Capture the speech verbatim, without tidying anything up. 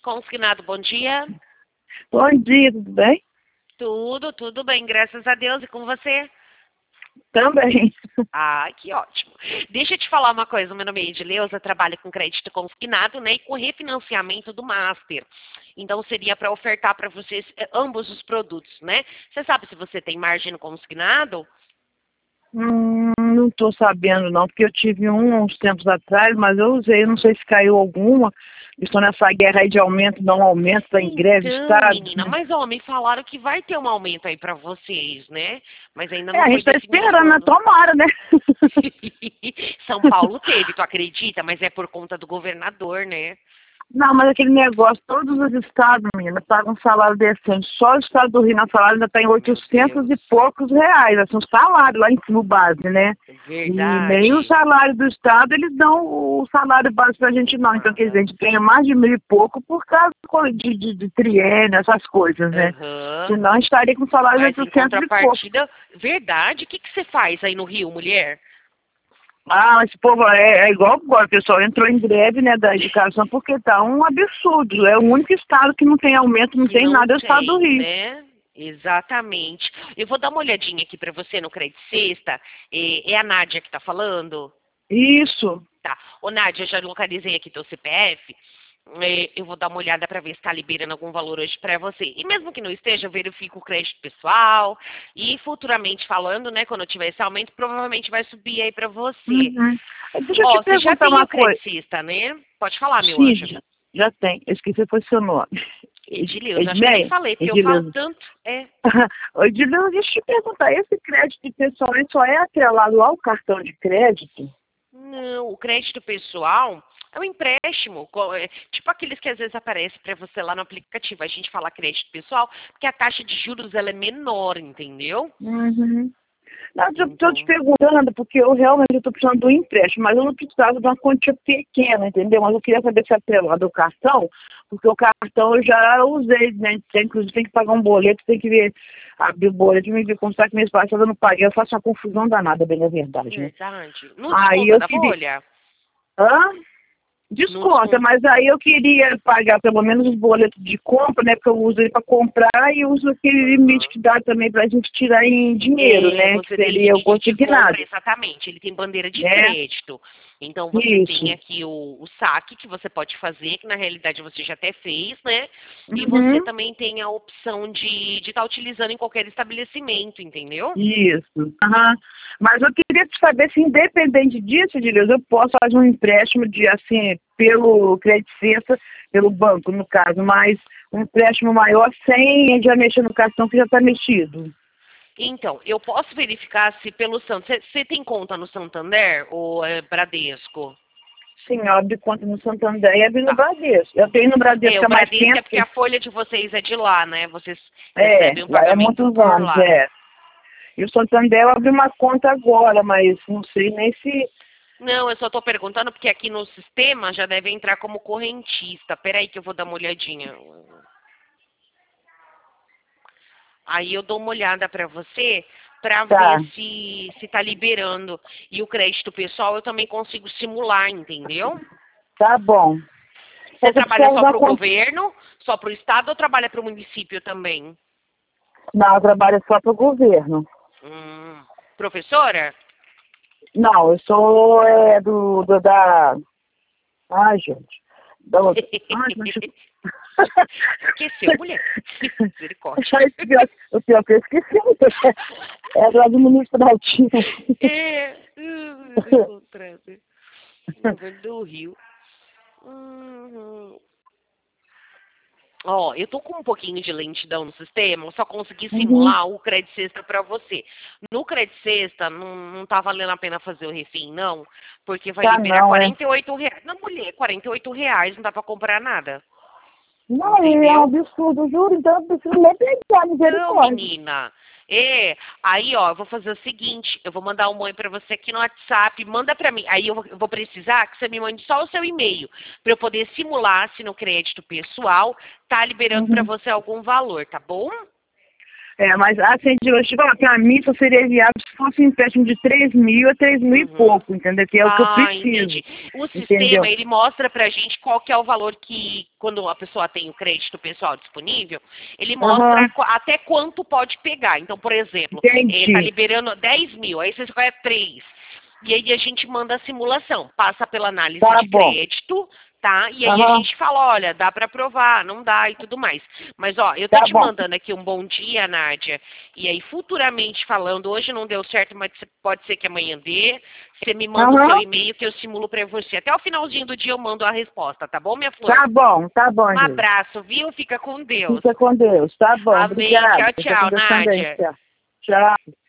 Consignado, bom dia. Bom dia, tudo bem? Tudo, tudo bem, graças a Deus. E com você? Também. Ah, que ótimo. Deixa eu te falar uma coisa, meu nome é Edileuza, trabalho com crédito consignado, né, e com refinanciamento do Master. Então, seria para ofertar para vocês eh, ambos os produtos, né? Você sabe se você tem margem no consignado? Hum, não estou sabendo não, porque eu tive um uns tempos atrás, mas eu usei, não sei se caiu alguma. Estou nessa guerra aí de aumento, não aumento, está em greve, Então, Estado. menina, mas ó, me falaram que vai ter um aumento aí para vocês, né? Mas ainda É, não a gente foi está esperando, né? definido. Tomara, né? São Paulo teve, tu acredita? Mas é por conta do governador, né? Não, mas aquele negócio, todos os estados, menina, pagam um salário decente. Só o estado do Rio na salário ainda está em Meu oitocentos e Deus. poucos reais, assim, o salário lá em cima, o base, né? E nem o Verdade. salário do estado, eles dão o salário básico pra gente não. Então, quer dizer, a Nada. gente ganha mais de mil e pouco por causa de, de, de triênio, essas coisas, né? Aham. Senão a gente estaria com salário de Mas em oitocentos e pouco. contrapartida, verdade, o que, que você faz aí no Rio, mulher? Ah, esse povo é, é igual agora, o pessoal entrou em greve, né, da educação, porque tá um absurdo. É o único estado que não tem aumento, não Que tem não nada, é o estado do tem, Rio. né? Exatamente. Eu vou dar uma olhadinha aqui para você no Crédito Sexta. É, é a Nádia que está falando? Isso. Tá. Ô, Nádia, eu já localizei aqui teu C P F. É, eu vou dar uma olhada para ver se está liberando algum valor hoje para você. E mesmo que não esteja, eu verifico o crédito pessoal. E futuramente falando, né, quando eu tiver esse aumento, provavelmente vai subir aí para você. Uhum. Deixa eu te Ó, você já perguntar tem uma o coisa. Credicista, né? Pode falar, meu Sim, anjo. já, já tem. Eu esqueci foi seu nome. Ed- Edileuza, acho que eu nem Edmeia? falei, porque eu falo Edileuza. tanto. É. Ô, Edileuza, deixa eu te perguntar, esse crédito pessoal ele só é atrelado ao cartão de crédito? Não, o crédito pessoal é um empréstimo, co- é, tipo aqueles que às vezes aparecem para você lá no aplicativo. A gente fala crédito pessoal porque a taxa de juros ela é menor, entendeu? Uhum. Não, eu estou te Então, perguntando, porque eu realmente estou precisando do empréstimo, mas eu não precisava de uma quantia pequena, entendeu? Mas eu queria saber se é atrelado ao cartão, porque o cartão eu já usei, né? Tem, inclusive tem que pagar um boleto, tem que ver, abrir o boleto, me ver constar que mês passado eu não paguei, eu faço uma confusão danada, bem a verdade, né? verdade. Não Aí desconta eu da queria... folha? Hã? Não Desconta, desconta. mas aí eu queria pagar pelo menos os boletos de compra, né? Porque eu uso ele para comprar e uso aquele limite Aham. que dá também para a gente tirar em dinheiro, É, né? Que você tem seria o limite de compra, consignado, exatamente. Ele tem bandeira de né? crédito. Então você tem Isso. aqui o, o saque que você pode fazer, que na realidade você já até fez, né? E você Uhum. também tem a opção de estar utilizando em qualquer estabelecimento, entendeu? Isso. Aham. Mas eu queria saber se, independente disso, Dileus, eu posso fazer um empréstimo de, assim, pelo Credit Cesta, pelo banco, no caso, mas um empréstimo maior sem já mexer no cartão que já está mexido. Então, eu posso verificar se pelo Santander. Você tem conta no Santander ou é Bradesco? Sim, eu abri conta no Santander e abri no Tá. Bradesco. Eu tenho no É, Bradesco o há mais Bradesco é tempo. porque a folha de vocês é de lá, né? Vocês É, recebem o lá é pagamento muitos por anos, lá. é. E o Santander eu abri uma conta agora, mas não sei nem se... Não, eu só estou perguntando porque aqui no sistema já deve entrar como correntista. Peraí que eu vou dar uma olhadinha. Aí eu dou uma olhada para você para Tá, ver se se está liberando. E o crédito pessoal eu também consigo simular, entendeu? tá bom. Você Só que eu trabalha precisava só dar para o conta... governo, só para o estado ou trabalha para o município também? Não, eu trabalho só para o governo. Hum, professora? Não, eu sou é, do, do da... Ai, gente. Da outra. Ai, mas... Esqueceu, mulher. Misericórdia. Ai, o pior, o pior que eu esqueci. É do administrativo. É, uh, encontrado. Governo do Rio. Uhum. Ó, eu tô com um pouquinho de lentidão no sistema, eu só consegui Uhum. simular o Credit Sexta pra você. No Credit Sexta, não, não tá valendo a pena fazer o refim, não, porque vai Tá liberar não, é. quarenta e oito reais. Na mulher, quarenta e oito reais não dá pra comprar nada, Não, e é um entendeu? absurdo, juro, então eu preciso nem pegar, Não, misericórdia. menina. É, aí, ó, eu vou fazer o seguinte, eu vou mandar um oi pra você aqui no WhatsApp, manda pra mim. Aí eu vou, eu vou precisar que você me mande só o seu e-mail, pra eu poder simular se no crédito pessoal tá liberando pra Uhum. você algum valor, tá bom? É, mas assim, de hoje, para mim só seria viável se fosse um empréstimo de três mil a três mil Uhum. e pouco, entendeu? Que é o que eu Ah, preciso. entendi. O Entendeu? sistema, ele mostra pra gente qual que é o valor que, quando a pessoa tem o crédito pessoal disponível, ele mostra Aham, qu- até quanto pode pegar. Então, por exemplo, está entendi. liberando dez mil, aí você escolhe três. E aí a gente manda a simulação, passa pela análise Tá de bom. crédito, tá? E aí a Aham, gente fala, olha, dá para aprovar, não dá e tudo mais. Mas, ó, eu tô tá te bom. mandando aqui um bom dia, Nádia. E aí, futuramente falando, hoje não deu certo, mas pode ser que amanhã dê. Você me manda o seu Aham, e-mail que eu simulo para você. Até o finalzinho do dia eu mando a resposta, tá bom, minha flor? tá bom, tá bom, Um gente. abraço, viu? Fica com Deus. Fica com Deus, tá bom. Amém. Obrigada. Tchau, Fica com tchau, Deus também. Nádia. Tchau. Tchau.